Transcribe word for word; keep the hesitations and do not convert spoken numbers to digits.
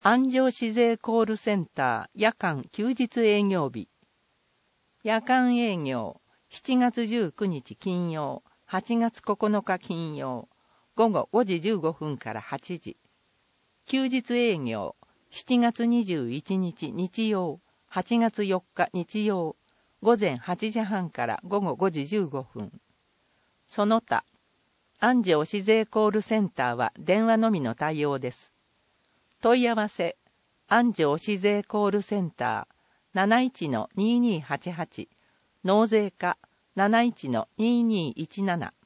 安城市税コールセンター夜間休日営業日。夜間営業、しちがつじゅうくにち金曜、はちがつここのか金曜、ごごごじじゅうごふんからはちじ。休日営業、しちがつにじゅういちにち日曜、はちがつよっか日曜、ごぜんはちじはんからごごごじじゅうごふん。その他、安城市税コールセンターは電話のみの対応です。問い合わせ、安城市税コールセンター なないちのにーにーはちはち、納税課 なないちのにーにーいちなな